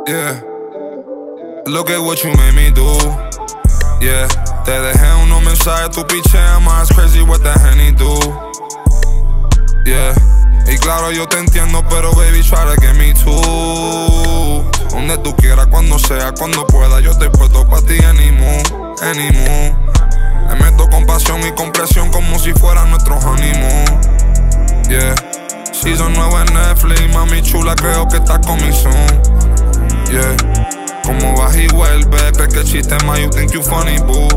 Yeah. Look at what you made me do. Yeah. Te dejé unos mensajes, tu pichea más crazy what the Henny do. Yeah. Y claro, yo te entiendo, pero baby, try to get me too. Donde tú quieras, cuando sea, cuando pueda, yo estoy puesto pa' ti, any move, any move. Le meto con pasión y con presión como si fuera nuestro honeymoon. Yeah. Season nuevo en Netflix, mami chula, creo que estás coming soon. Yeah. Como vas y vuelves, crees que el chiste es más, you think you funny, boo.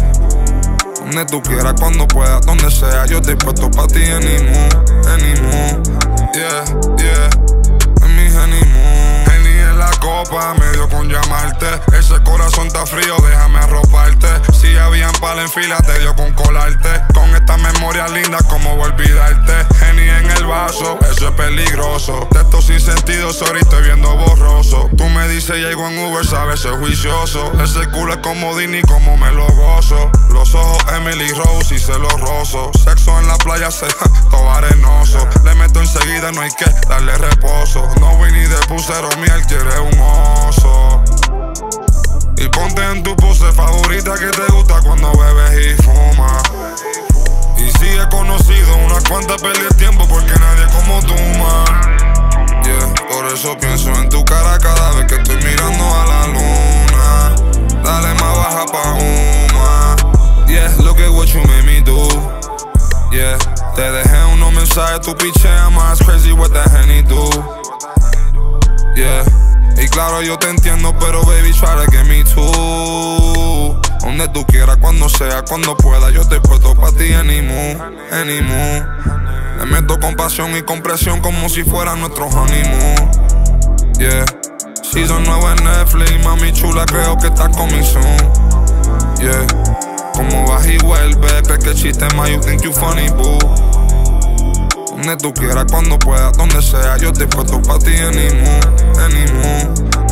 Donde tú quieras, cuando puedas, donde sea, yo estoy puesto pa' ti, any move, any move. Yeah, yeah, en mi honeymoon. Henny en la copa, me dio con llamarte. Ese corazón está frío, déjame arroparte. Si habían pala en fila, te dio con colarte. Con estas memorias lindas, ¿cómo voy a olvidarte? Henny en el vaso, eso es peligroso. Texto sin sentido, sorry, estoy viendo borroso. Tú me dices, llego en Uber, sabes, soy juicioso. Ese culo es como Disney, como me lo gozo. Los ojos Emily Rose y se los rozo. Sexo en la playa, todo arenoso. Le meto enseguida, no hay que darle reposo. No voy ni de pusero, miel, quiere un oso. Y ponte en tu pose favorita que te gusta cuando bebes y fumas. Y si he conocido unas cuantas peleas de tiempo porque nadie como tú, man. Yeah, por eso pienso en tu cara cada vez que estoy mirando a la luna. Dale más baja pa' uma. Yeah, look at what you made me do. Yeah, te dejé unos mensajes, tu pichea más crazy what the Henny do. Yeah, y claro yo te entiendo, pero baby try to get me too. Donde tú quieras, cuando sea, cuando pueda, yo estoy puesto pa' ti, any move, any move. Le meto con pasión y con presión como si fuera nuestro honeymoon. Yeah, season nuevo en Netflix, mami chula, creo que estás coming soon. Yeah, como vas y vuelves, crees que el chiste es más, you think you funny, boo. Donde tú quieras, cuando puedas, donde sea, yo estoy puesto pa' ti, any move, any move.